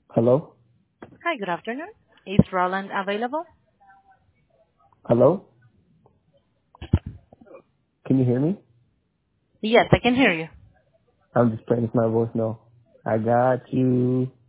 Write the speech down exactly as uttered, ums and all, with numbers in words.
Hello? Hi, good afternoon. Is Roland available? Hello? Can you hear me? Yes, I can hear you. I'm just playing with my voice now. I got you.